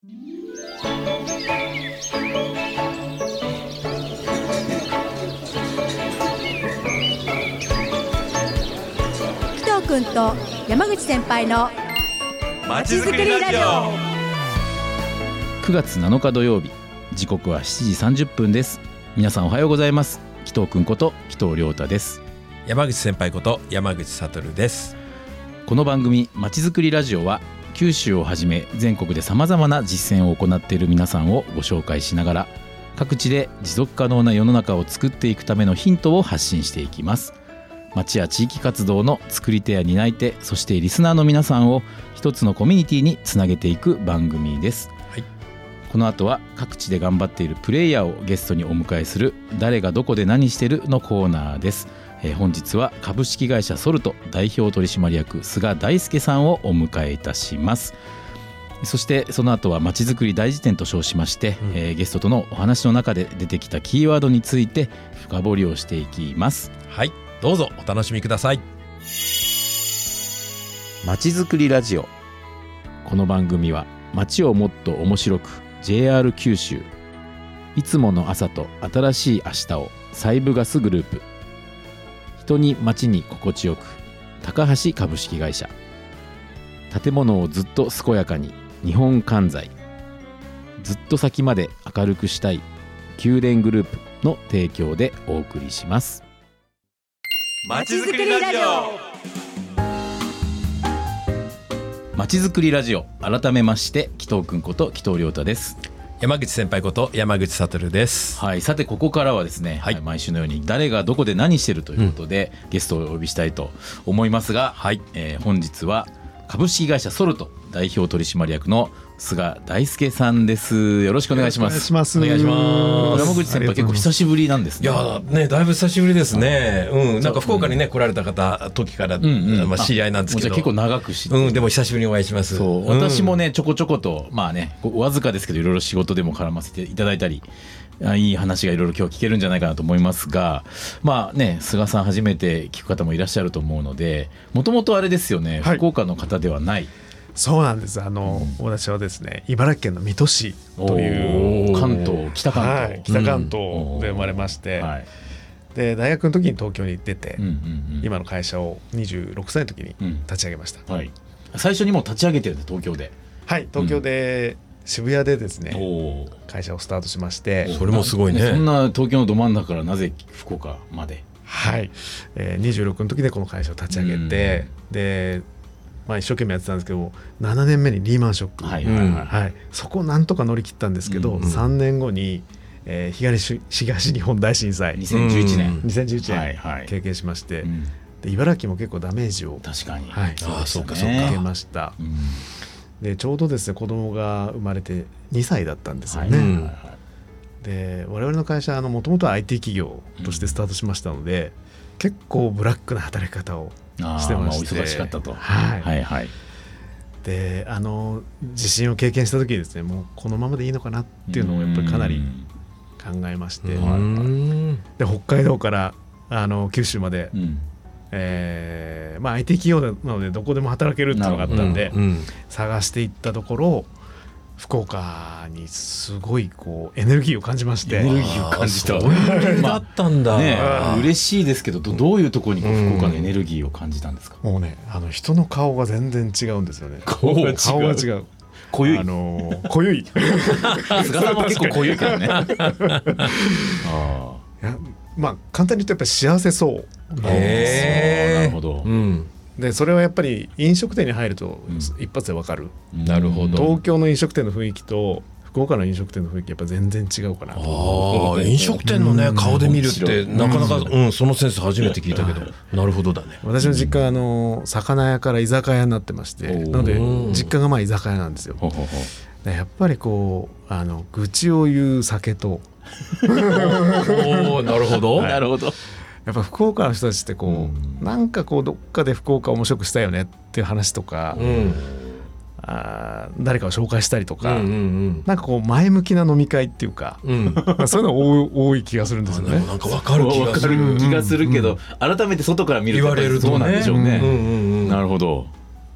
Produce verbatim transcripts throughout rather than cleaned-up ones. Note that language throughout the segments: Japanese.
紀藤君と山口先輩のまちづくりラジオ。 くがつなのか土曜日、時刻はしちじさんじゅっぷんです。皆さんおはようございます。紀藤君こと紀藤亮太です。 山口先輩こと山口悟です。 この番組まちづくりラジオは九州をはじめ全国でさまざまな実践を行っている皆さんをご紹介しながら、各地で持続可能な世の中を作っていくためのヒントを発信していきます。町や地域活動の作り手や担い手、そしてリスナーの皆さんを一つのコミュニティにつなげていく番組です。はい、この後は各地で頑張っているプレイヤーをゲストにお迎えする誰がどこで何してるのコーナーです。えー、本日は株式会社ソルト代表取締役菅大輔さんをお迎えいたします。そしてその後はまちづくり大辞典と称しまして、うんえー、ゲストとのお話の中で出てきたキーワードについて深掘りをしていきます。 はい、どうぞお楽しみください。 まちづくりラジオ。この番組は街をもっと面白く ジェイアール 九州、いつもの朝と新しい明日をサイブガスグループ、人に街に心地よく高橋株式会社、建物をずっと健やかに日本関材、ずっと先まで明るくしたい宮殿グループの提供でお送りします。 まちづくりラジオ。 まちづくりラジオ、改めまして紀藤君こと紀藤亮太です。 山口先輩こと山口悟です。 はい、さてここからはですね、はい、毎週のように誰がどこで何してるということで、うん、ゲストをお呼びしたいと思いますが、はいえー、本日は株式会社ソルト代表取締役の菅大輔さんです。よろしくお願いします。 お願いします。 お願いします。山口先輩結構久しぶりなんですね。 いやね、だいぶ久しぶりですね。うん、なんか福岡にね来られた方時から、うんうんまあ、知り合いなんですけど、 結構長く知って、 うん、でも久しぶりにお会いします。 そう、うん、私もねちょこちょことまあねわずかですけどいろいろ仕事でも絡ませていただいたり、いい話がいろいろ今日聞けるんじゃないかなと思いますが、まあね菅さん初めて聞く方もいらっしゃると思うので、もともとあれですよね、はい、福岡の方ではない。 そうなんです。あの、うん、私はですね茨城県の水戸市という関東北関東、 はい、北関東で生まれまして、うんはい、で大学の時に東京に出て、うんうんうん、今の会社をにじゅうろくさいの時に立ち上げました。 うんはい、最初にもう立ち上げてるんで東京で。 はい東京で、うん渋谷でですね会社をスタートしまして、 それもすごいね。 そんな東京のど真ん中からなぜ福岡まで。 はい、えー、にじゅうろくの時でこの会社を立ち上げて、で、まあ、一生懸命やってたんですけどななねんめにリーマンショック、はいはいはいはい、そこをなんとか乗り切ったんですけど、うんうん、さんねんごに、えー、東, 東日本大震災にせんじゅういちねん、 にせんじゅういちねん経験しまして、はいはい、で茨城も結構ダメージを確かに、 はい、 あそうかそうか受けました。うんでちょうどですね子供が生まれてにさいだったんですよね。はいはいはい、で我々の会社はもともとは アイティー 企業としてスタートしましたので、うん、結構ブラックな働き方をしてまして、まあ、 お忙しかったと、 はいはいはい、 であの地震を経験した時にですねもうこのままでいいのかなっていうのをやっぱりかなり考えまして、で北海道からあの九州まで、うんえーまあ、アイティー 企業なのでどこでも働けるっていうのがあったんで、うんうん、探していったところ福岡にすごいこうエネルギーを感じまして。 エネルギーを感じた。 だったんだ、ね、 嬉しいですけど ど, どういうところにこう福岡のエネルギーを感じたんですか。 もうねあの人の顔が全然違うんですよね。 顔が違う。 顔が違う濃ゆい、 あのー、濃ゆい菅さんも結構濃ゆいけどねあいやまあ簡単に言うとやっぱり幸せそうなんですよ。 なるほど、うん、 でそれはやっぱり飲食店に入ると一発で分かる、 うん、なるほど。 東京の飲食店の雰囲気と福岡の飲食店の雰囲気やっぱ全然違うかなと。 あ飲食店のね、うん、顔で見るってなかなか、うん、そのセンス初めて聞いたけど、うん、なるほどだね。 私の実家はあの魚屋から居酒屋になってまして、うん、なので実家がまあ居酒屋なんですよ。でやっぱりこうあの愚痴を言う酒とおなるほど、 はい、なるほど。 やっぱ福岡の人たちってこう、うん、なんかこうどっかで福岡面白くしたいよねっていう話とか、うん、あ誰かを紹介したりとか、うんうんうん、なんかこう前向きな飲み会っていうか、うん、そういうの多い、多い気がするんですよね。 なんか分かる気がする気がするけど、うんうん、改めて外から見ると言われるとそうなんでしょうね、うんうんうん、なるほど。 で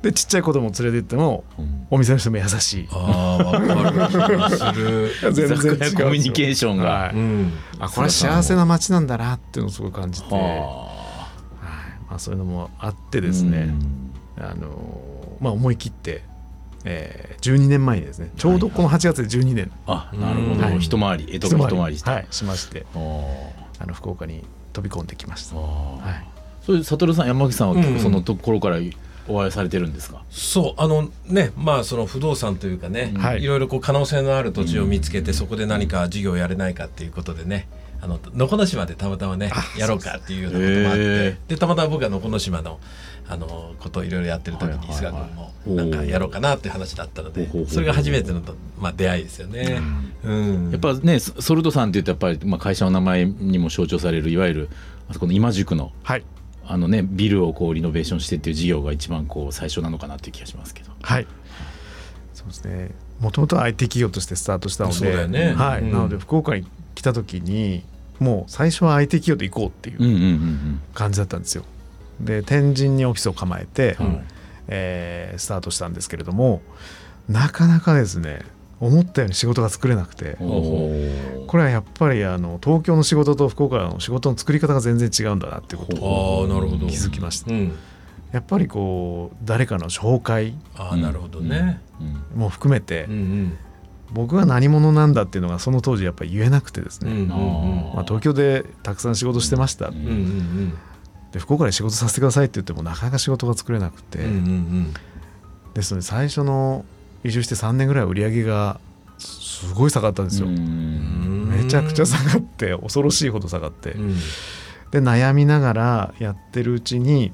でちっちゃい子供連れて行っても、うん、お店の人も優しい。 ああ分かる気がする全然違うコミュニケーションが、 はいうん、あこれは幸せな街なんだなっていうのをすごい感じて、はいまあ、そういうのもあってですね、うんあのまあ、思い切って、えー、じゅうにねんまえにですねちょうどこのはちがつでじゅうにねん、 はい、あなるほど、はい、一回り江戸が一回りして、 はい、しましてあの福岡に飛び込んできました。はい、 そういう悟さん山口さんは結構そのところからお会いされてるんですか？ うん、そうあのねまあその不動産というかね、はい、いろいろこう可能性のある土地を見つけて、うん、そこで何か事業をやれないかっていうことでねあの能古島でたまたまねやろうかっていうようなこともあってでたまたま僕は能古島のあのことをいろいろやってる時に菅君もなんかやろうかなっていう話だったのでそれが初めての、まあ、出会いですよね、うんうん、 やっぱねソルトさんって言うとやっぱり、まあ、会社の名前にも象徴されるいわゆるあそこの今宿の、はいあのね、ビルをこうリノベーションしてっていう事業が一番こう最初なのかなっていう気がしますけど。 はいそうですねもともとは アイティー 企業としてスタートしたのでそうだよね、 はいうん、なので福岡に来た時にもう最初は アイティー 企業で行こうっていう感じだったんですよ。で天神にオフィスを構えて、うんえー、スタートしたんですけれどもなかなかですね思ったように仕事が作れなくてこれはやっぱりあの東京の仕事と福岡の仕事の作り方が全然違うんだなっていうことを気づきました。うんやっぱりこう誰かの紹介あなるほどねも含めて、うんうん、僕が何者なんだっていうのがその当時やっぱり言えなくてですね、うんうんうんまあ、東京でたくさん仕事してました、うんうんうん、で福岡で仕事させてくださいって言ってもなかなか仕事が作れなくて、うんうんうん、ですので最初の移住してさんねんぐらい売り上げがすごい下がったんですよ。うんめちゃくちゃ下がって恐ろしいほど下がって、うん、で悩みながらやってるうちに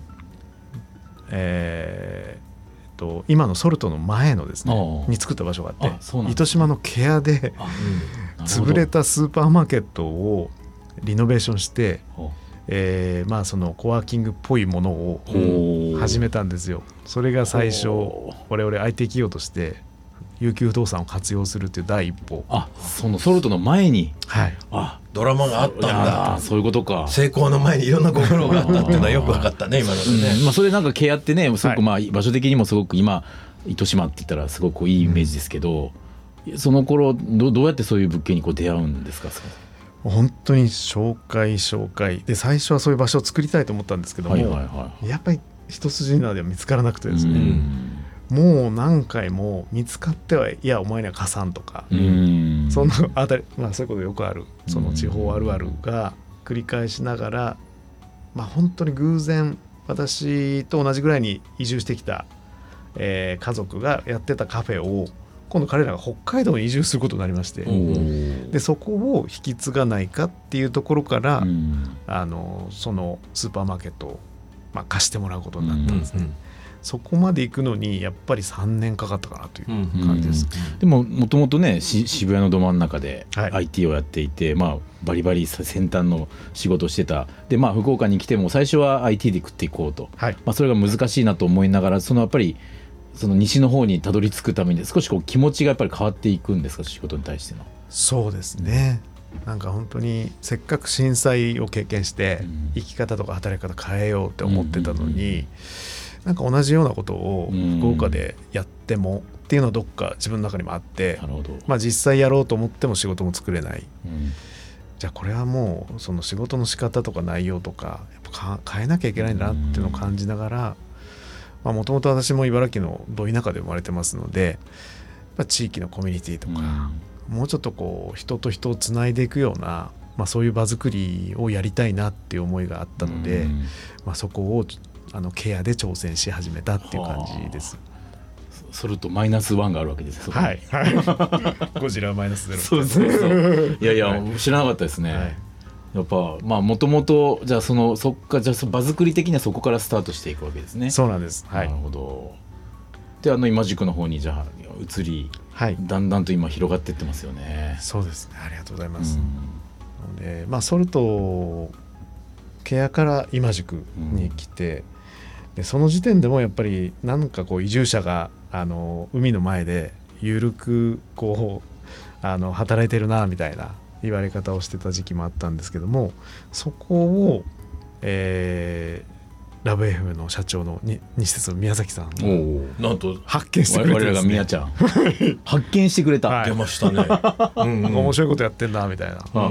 えー、と今のソルトの前のですねに作った場所があって糸島のケアで潰れたスーパーマーケットをリノベーションして、えー、まあそのコワーキングっぽいものを始めたんですよ。それが最初我々 アイティー 企業として有給不動産を活用するという第一歩。 あそのソルトの前に、 はい、 あドラマがあったんだ。 そういうことか。 成功の前にいろんなご苦労があったっていうのはよく分かったね今のでね、 うんまあ、それなんかケアってねすごくまあ場所的にもすごく今糸島って言ったらすごくいいイメージですけど、うん、その頃 ど, どうやってそういう物件にこう出会うんですか？ 本当に紹介紹介で最初はそういう場所を作りたいと思ったんですけども、はいはいはい、やっぱり一筋縄では見つからなくてですね、うんもう何回も見つかってはいやお前には貸さんとかうんそのあたり、まあ、そういうことよくあるその地方あるあるが繰り返しながら、まあ、本当に偶然私と同じぐらいに移住してきた、えー、家族がやってたカフェを今度彼らが北海道に移住することになりましてでそこを引き継がないかっていうところからあのそのスーパーマーケットを、まあ、貸してもらうことになったんですね。うんうんそこまで行くのにやっぱりさんねんかかったかなという感じです、 うんうん、でももともとね渋谷のど真ん中で アイティー をやっていて、はいまあ、バリバリ先端の仕事をしてたで、まあ、福岡に来ても最初は アイティー で食っていこうと、はいまあ、それが難しいなと思いながらそのやっぱりその西の方にたどり着くために少しこう気持ちがやっぱり変わっていくんですか仕事に対しての。 そうですねなんか本当にせっかく震災を経験して生き方とか働き方変えようって思ってたのに、うんうんうんなんか同じようなことを福岡でやってもっていうのはどっか自分の中にもあって、なるほどまあ、実際やろうと思っても仕事も作れない、うん、じゃあこれはもうその仕事の仕方とか内容とかやっぱ変えなきゃいけないんだなっていうのを感じながらもともと私も茨城のど田舎で生まれてますのでやっぱ地域のコミュニティとか、うん、もうちょっとこう人と人をつないでいくような、まあ、そういう場作りをやりたいなっていう思いがあったので、うんまあ、そこをあのケアで挑戦し始めたっていう感じです。 それとマイナスワンがあるわけですよ。 はい、はい、ゴジラマイナスゼロ。 そうそうそういやいや、はい、知らなかったですね、はい、やっぱまあもともとじゃあそのそっかじゃあその場作り的にはそこからスタートしていくわけですね。 そうなんです、はい、 なるほど。であの今宿の方にじゃあ移り、はい、だんだんと今広がっていってますよね。 そうですねありがとうございます、うん、でまあソルトケアから今宿に来て、うんでその時点でもやっぱりなんかこう移住者があの海の前で緩くこうあの働いてるなみたいな言われ方をしてた時期もあったんですけどもそこを、えラブ エフエム の社長のに西鉄の宮崎さんおなんと発見してくれてです、ね、 我々が宮ちゃん発見してくれた、 はい、 出ましたねうんうん、面白いことやってんだみたいな、うん、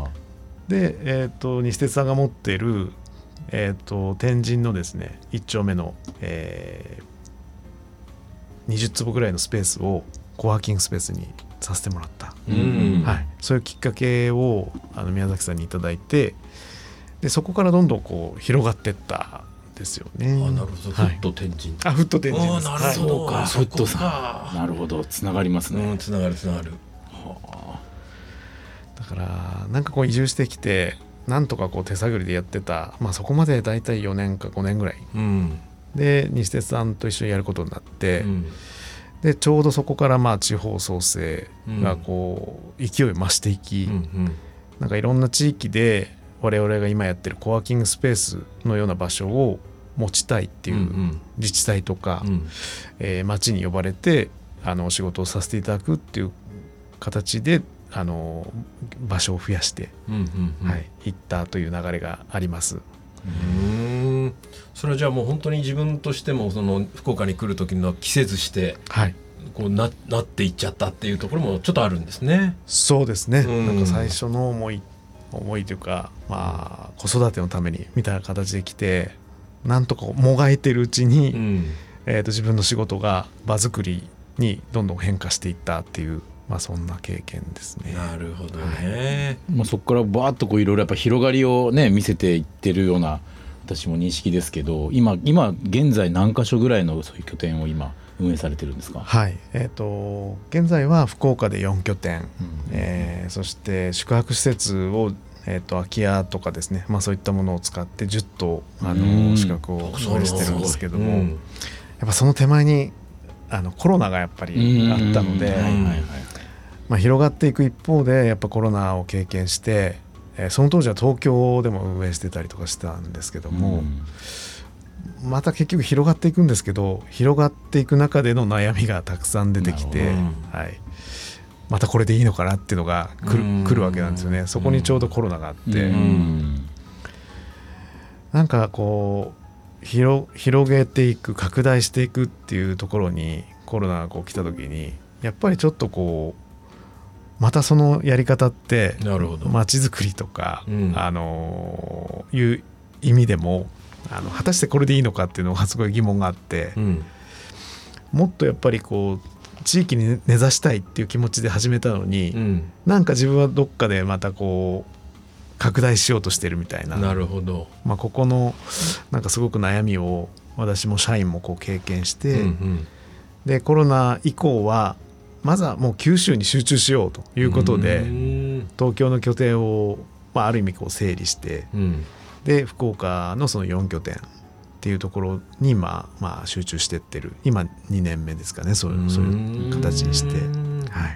で、えー、と西鉄さんが持っている、えー、と天神のですねいっ丁目の、えー、にじゅっつぼぐらいのスペースをコワーキングスペースにさせてもらった、うんはい、そういうきっかけをあの宮崎さんにいただいて、でそこからどんどんこう広がっていったんですよね。 あなるほど、はい、フット天神、 あフット天神です。 なるほど、 はい、フットさんなるほどつながりますね、 うん、つながるつながる、はあ、だからなんかこう移住してきてなんとかこう手探りでやってた、まあ、そこまでだいたいよねんかごねんぐらい、うん、で西鉄さんと一緒にやることになって、うん、でちょうどそこからまあ地方創生がこう勢いを増していき、うんうん、なんかいろんな地域で我々が今やってるコワーキングスペースのような場所を持ちたいっていう自治体とか、うんうんえー、町に呼ばれてあのお仕事をさせていただくっていう形であの場所を増やして、うんうんうんはい、行ったという流れがあります。 うーんそれはじゃあもう本当に自分としてもその福岡に来る時の季節して、はい、こう な, なっていっちゃったっていうところもちょっとあるんですね。 そうですね、うん、なんか最初の思い思いというか、まあ、子育てのためにみたいな形で来てなんとかもがいてるうちに、うんえー、と自分の仕事が場作りにどんどん変化していったっていう、まあ、そんな経験ですね。 なるほどね、 はいまあ、そこからバーッとこういろいろやっぱ広がりを、ね、見せていってるような私も認識ですけど 今, 今現在何箇所ぐらいのそういう拠点を今運営されてるんですか？ はい、えー、と現在は福岡でよん拠点、うんえー、そして宿泊施設を、えー、と空き家とかですね、まあ、そういったものを使ってじゅっとあの資格を運営してるんですけども、うん、やっぱその手前にあのコロナがやっぱりあったので広がっていく一方でやっぱコロナを経験して、えー、その当時は東京でも運営してたりとかしたんですけども、うんまた結局広がっていくんですけど広がっていく中での悩みがたくさん出てきて、はい、またこれでいいのかなっていうのが来 る, 来るわけなんですよね。そこにちょうどコロナがあってなんかこう 広, 広げていく拡大していくっていうところにコロナがこう来た時にやっぱりちょっとこうまたそのやり方って街づくりとか、うん、あのいう意味でもあの果たしてこれでいいのかっていうのがすごい疑問があって、うん、もっとやっぱりこう地域に根ざしたいっていう気持ちで始めたのに、うん、なんか自分はどっかでまたこう拡大しようとしてるみたいな。 なるほど、 まあ、ここのなんかすごく悩みを私も社員もこう経験して、うんうん、でコロナ以降はまずはもう九州に集中しようということで東京の拠点を、まあ、ある意味こう整理して、うんで福岡のそのよん拠点っていうところに今、まあ、集中してってる今にねんめですかね。そういう、そういう形にして、はい、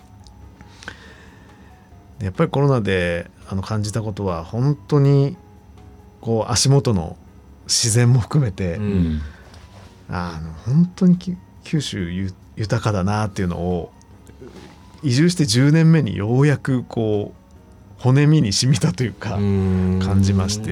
でやっぱりコロナであの感じたことは本当にこう足元の自然も含めて、うん、あの本当に九州豊かだなっていうのを移住してじゅうねんめにようやくこう骨身に染みたというか感じまして、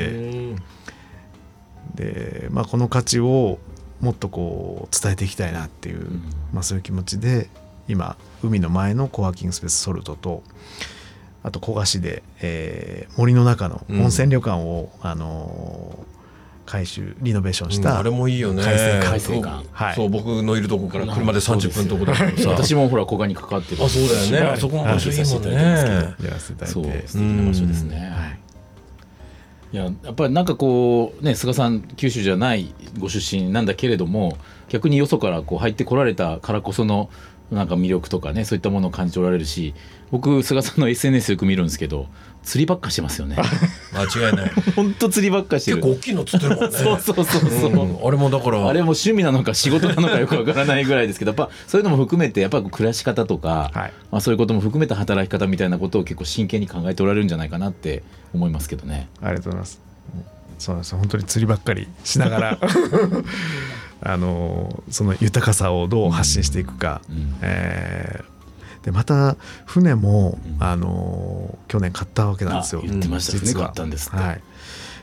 で、まあ、この価値をもっとこう伝えていきたいなっていう、まあ、そういう気持ちで今海の前のコワーキングスペースソルトとあと古賀市で、えー、森の中の温泉旅館を、うん、あのー改修リノベーションした、 うん、あれもいいよね。 海水館、 はい、そう僕のいるとこから車でさんじゅっぷんとこだからさ私もほら古賀にかかってる。 あそうだよね、はい、あそこも場所いいもんね。 やらせていただいて、 そう素敵な場所ですね、はい、いややっぱりなんかこうね菅さん九州じゃないご出身なんだけれども逆によそからこう入ってこられたからこそのなんか魅力とかねそういったものを感じておられるし、僕菅さんの エスエヌエス よく見るんですけど釣りばっかしてますよね。 間違いない本当釣りばっかしてる。 結構大きいの釣ってるもんね。 そうそうそうそう、うん、 あれもだからあれも趣味なのか仕事なのかよくわからないぐらいですけどやっぱそういうのも含めてやっぱ暮らし方とか、はいまあ、そういうことも含めた働き方みたいなことを結構真剣に考えておられるんじゃないかなって思いますけどね。 ありがとうございます。そうなんですよ、本当に釣りばっかりしながらあのその豊かさをどう発信していくか、うんうんえー、でまた船も、うん、あの去年買ったわけなんですよ。 言ってましたね、買ったんですって、 はい、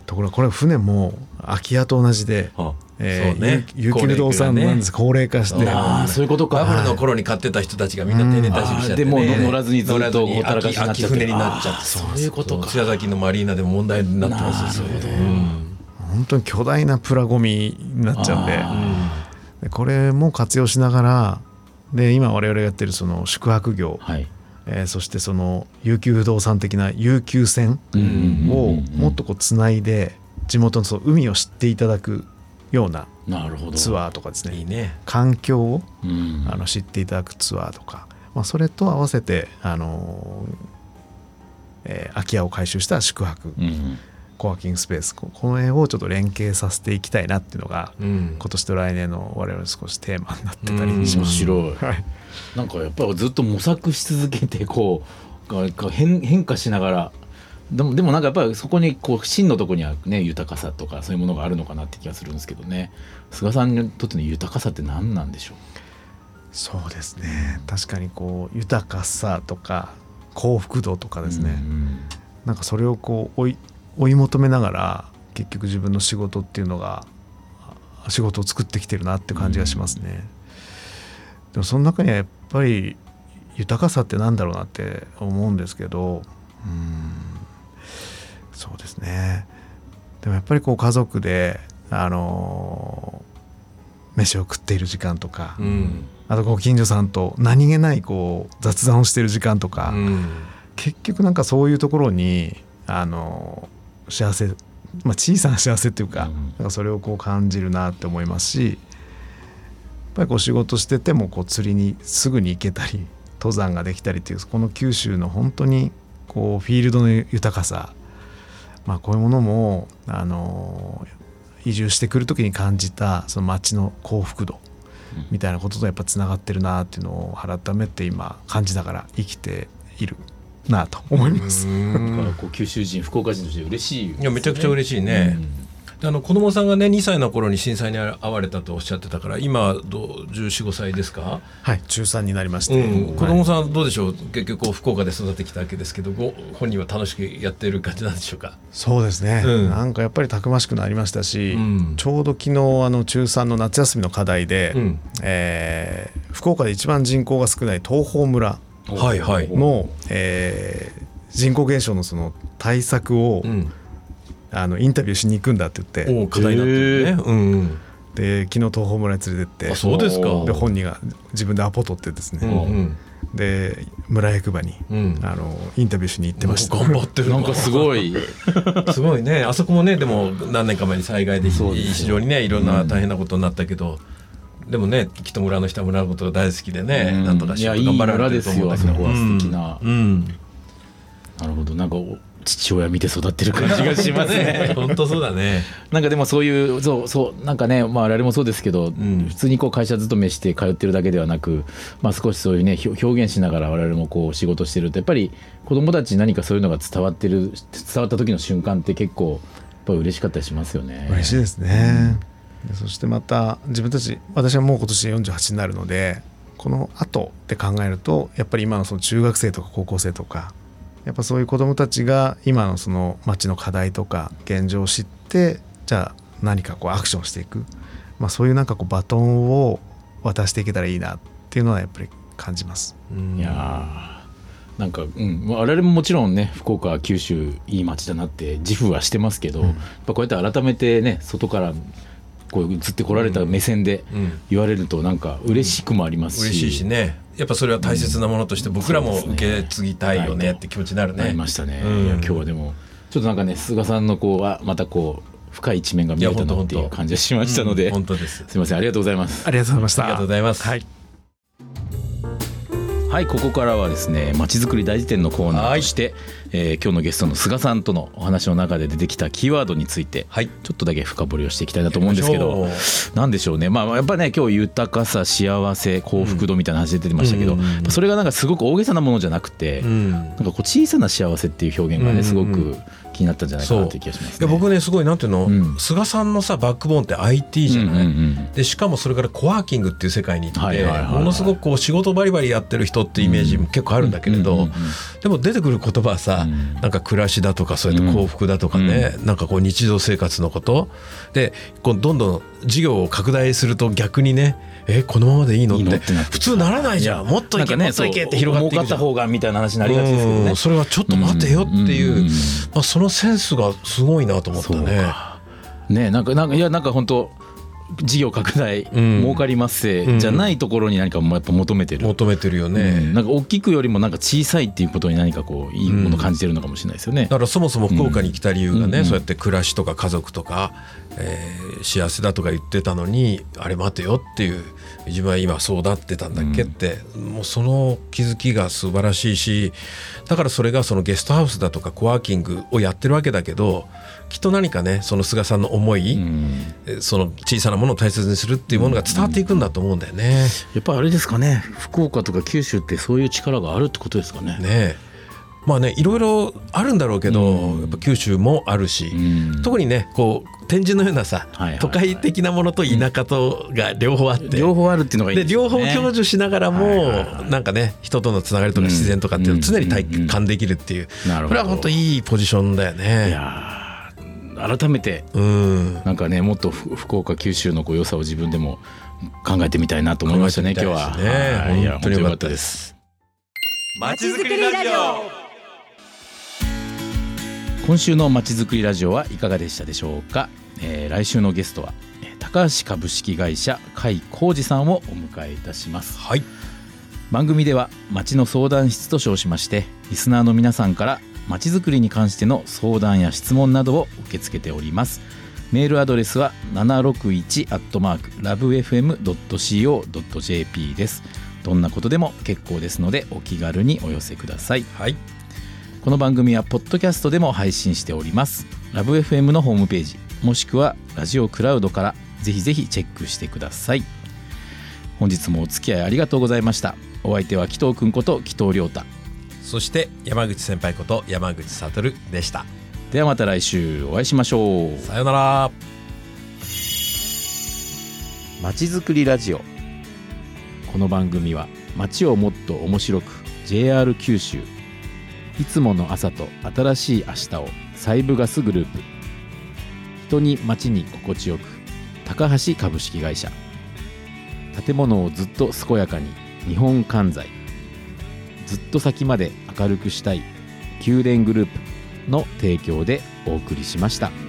ところがこれ船も空き家と同じで、 あえーね、 有機不動産なんです。高齢化して、 あそういうことか。 バブルの頃に買ってた人たちがみんな定年退職しちゃって、ね、 でも乗らずにずっとほったらかしになっちゃって、 空き船になっちゃって、 そういうことか。 茅ヶ崎のマリーナでも問題になってますよ。 なるほど、 うん、 本当に巨大なプラゴミになっちゃうんで、でこれも活用しながら、で今我々がやってるその宿泊業、はい、えー、そしてその有給不動産的な有給船をもっとこうつないで地元のその海を知っていただくようなツアーとかですね、いいね、環境を、うん、あの知っていただくツアーとか、まあ、それと合わせて、あのーえー、空き家を改修した宿泊、うん、コワーキングスペース、この辺をちょっと連携させていきたいなっていうのが、うん、今年と来年の我々少しテーマになってたりします。面白い、はい、なんかやっぱりずっと模索し続けてこう 変, 変化しながらでも、でもなんかやっぱりそこにこう真のところにはね豊かさとかそういうものがあるのかなって気がするんですけどね。菅さんにとっての豊かさって何なんでしょう？ そうですね、確かにこう豊かさとか幸福度とかですね、うん、なんかそれをこう追い追い求めながら結局自分の仕事っていうのが仕事を作ってきてるなって感じがしますね、うん、でもその中にはやっぱり豊かさってなんだろうなって思うんですけど、うーんそうですね、でもやっぱりこう家族であのー、飯を食っている時間とか、うん、あとご近所さんと何気ないこう雑談をしている時間とか、うん、結局なんかそういうところにあのー幸せ、まあ、小さな幸せっていうか、うん、なんかそれをこう感じるなって思いますし、やっぱりこう仕事しててもこう釣りにすぐに行けたり登山ができたりっていうこの九州の本当にこうフィールドの豊かさ、まあ、こういうものもあの移住してくる時に感じたその街の幸福度みたいなこととやっぱつながってるなっていうのを改めて今感じながら生きているなと思います。 なんかこう九州人福岡人として嬉しい、ね、 いやめちゃくちゃ嬉しいね、うん、あの子供さんがねにさいの頃に震災に遭われたとおっしゃってたから今どうじゅうよん、ごさいですか？ はい中さんになりまして、 うん、子供さんどうでしょう、結局こう福岡で育ってきたわけですけどご本人は楽しくやってる感じなんでしょうか？ そうですね、うん、なんかやっぱりたくましくなりましたし、うん、ちょうど昨日あの中さんの夏休みの課題で、うんえー、福岡で一番人口が少ない東峰村はいはい、 の、えー、人口減少のその対策を、うん、あのインタビューしに行くんだって言ってお課題になってるね、うんうん、 で昨日東峰村に連れてって、 あそうですか、 で本人が自分でアポ取ってですね、うんうん、で村役場に、うん、あのインタビューしに行ってました。 頑張ってるなんかすごいすごいね、あそこもねでも何年か前に災害で非常にねいろんな大変なことになったけど、うん、でもねきっと村の人は村のことが大好きでね、うん、なんとか仕事頑張られてると思うんだけど、 いやいい村ですよ、あそこは素敵な、うんうん、なるほど、なんか父親見て育ってる感じがしますね本当そうだね。 なんかでもそういうそうそうなんかね、まあ我々もそうですけど、うん、普通にこう会社勤めして通ってるだけではなく、まあ少しそういうね表現しながら我々もこう仕事してるとやっぱり子どもたちに何かそういうのが伝わってる伝わった時の瞬間って結構やっぱ嬉しかったりしますよね。 嬉しいですね、うん、そしてまた自分たち、私はもう今年でよんじゅうはちになるので、この後って考えるとやっぱり今のその中学生とか高校生とかやっぱそういう子どもたちが今のその町の課題とか現状を知って、じゃあ何かこうアクションしていく、まあ、そういうなんかこうバトンを渡していけたらいいなっていうのはやっぱり感じます。 うん、いやなんか、うん、我々ももちろんね福岡九州いい町だなって自負はしてますけど、うん、やっぱこうやって改めてね外からこう映ってこられた目線で言われるとなんか嬉しくもありますし、 うんうん、嬉しいしね、やっぱそれは大切なものとして僕らも受け継ぎたいよねって気持ちになるね。 なりましたね、うん、いや今日はでもちょっとなんかね菅さんのこうあまたこう深い一面が見えたなっていう感じがしましたので、 本当です。 すみません、ありがとうございます。 ありがとうございました。 ありがとうございます。 はい、 はい、ここからはですねまちづくり大辞典のコーナーとして、えー、今日のゲストの菅さんとのお話の中で出てきたキーワードについて、はい、ちょっっとだけ深掘りをしていきたいなと思うんですけど、なんでしょうね、まあ、やっぱりね今日豊かさ幸せ幸福度みたいな話で出てましたけど、うん、それがなんかすごく大げさなものじゃなくて、うん、なんかこう小さな幸せっていう表現がねすごく気になったんじゃないかなという気がします、ね、 いや僕ねすごいなんていうの、うん、菅さんのさバックボーンって アイティー じゃない、うんうんうん、でしかもそれからコワーキングっていう世界に行って、はいはいはいはい、ものすごくこう仕事バリバリやってる人ってイメージも結構あるんだけれど、うんうんうんうん、でも出てくる言葉はさ、うん、なんか暮らしだとかそうやって幸福だとかね、うん、なんかこう日常生活のことでこうどんどん事業を拡大すると逆にねえこのままでいいのって普通ならないじゃん、もっといけ、ね、もっといけって広がっていくじゃん、 儲かった方がみたいな話になりがちですけどね、 それはちょっと待てよっていう、うんうんうん、まあ、そのセンスがすごいなと思ったね。 ね、なんかなんかいやなんか本当事業拡大、うん、儲かりますせじゃないところに何かやっぱ求めてる、 求めてるよね、うん、 なんか大きくよりもなんか小さいっていうことに何かこういいものを感じてるのかもしれないですよね、うん、だからそもそも福岡に来た理由がね、うん、そうやって暮らしとか家族とか、えー、幸せだとか言ってたのにあれ待てよっていう、自分は今そうなってたんだっけって、うん、もうその気づきが素晴らしいし、だからそれがそのゲストハウスだとかコワーキングをやってるわけだけど、きっと何かねその菅さんの思い、うん、その小さなものを大切にするっていうものが伝わっていくんだと思うんだよね、うん、やっぱりあれですかね、福岡とか九州ってそういう力があるってことですかね。 ねえ、まあねいろいろあるんだろうけど、うん、やっぱ九州もあるし、うん、特にねこう天神のようなさ、はいはいはい、都会的なものと田舎とが両方あって、うん、 両方あるっていうのがいいですね。 で両方享受しながらも、はいはいはい、なんかね人とのつながりとか自然とかっていうのを常に体感できるっていう、うんうんうん、これは本当いいポジションだよね。 いや改めて、うん、なんかねもっと福岡九州のこう良さを自分でも考えてみたいなと思いましたね、今日は、 ね、いや本当に良かったです。 まちづくりラジオ、 今週のまちづくりラジオはいかがでしたでしょうか、えー、来週のゲストは高橋株式会社甲斐浩二さんをお迎えいたします、 はい、 番組では町の相談室と称しましてリスナーの皆さんからまちづくりに関しての相談や質問などを受け付けております。メールアドレスは ななろくいち アットマーク ラブエフエム ドット シーオー ドット ジェーピー です。どんなことでも結構ですのでお気軽にお寄せください、 はい、 この番組はポッドキャストでも配信しております。ラブエフエム のホームページもしくはラジオクラウドからぜひぜひチェックしてください。本日もお付き合いありがとうございました。お相手は紀藤くんこと紀藤亮太、 そして山口先輩こと山口悟でした。 ではまた来週お会いしましょう。 さよなら。 まちづくりラジオ、この番組は街をもっと面白く ジェイアール 九州、いつもの朝と新しい明日をサイブガスグループ、人に街に心地よく高橋株式会社、建物をずっと健やかに日本関西、ずっと先まで明るくしたい宮殿グループの提供でお送りしました。